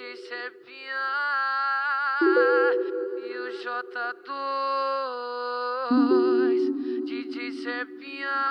Cepinha e o J2. DJ Cepinha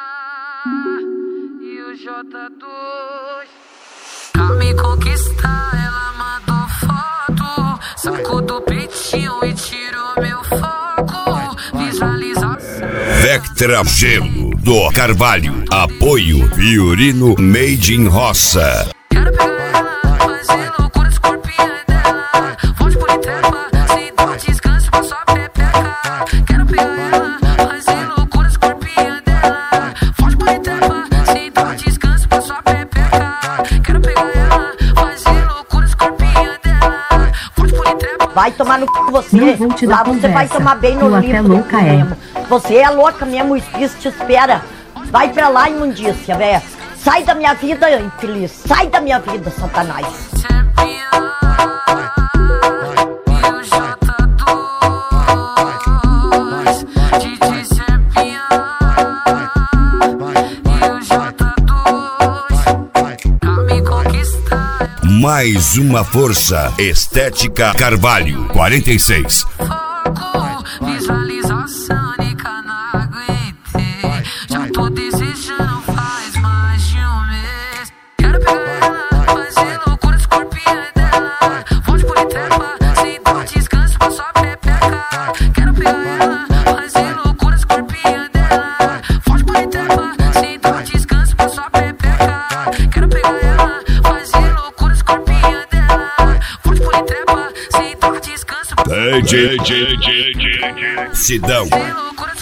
e o J2. Pra me conquistar, ela mandou foto. Saco do peitinho e tirou meu foco. Visualização. Vectra Gelo do Carvalho. Apoio Fiorino Made in Roça. Quero pegar ela, fazer loucura nos corpinhos dela. Fonte por entrepa, sem dar descanso pra sua pepeca. Quero pegar ela, fazer loucura nos corpinhos dela. Fonte por entrepa, sem dar descanso pra sua pepeca. Quero pegar ela, fazer loucura nos corpinhos dela. Fonte por entrepa. Vai tomar no c... você. Não vou te dar lá você conversa. vai tomar bem no Tu livro até louca é. mesmo. Você é louca mesmo, o espírito te espera. Vai pra lá, imundícia, velho. Sai da minha vida, infeliz. Sai da minha vida, Satanás. Cepinha e o J2. DJ Cepinha e o J2. Pra me conquistar. Mais uma força. Estética Carvalho 46. Foco, visualização, nica não aguentei. Já tô desejando faz mais de um mês. Quero pegar ela, fazer loucura nos corpinhos dela. Fonte por entrepa, sem dar descanso pra sua pepeca. Quero pegar ela, fazer loucura nos corpinhos dela. Fonte por entrepa, sem dar descanso pra sua pepeca. Quero pegar ela, fazer loucura nos corpinhos dela. Fonte por entrepa, sem dar descanso pra DJ Sidão. fazer loucura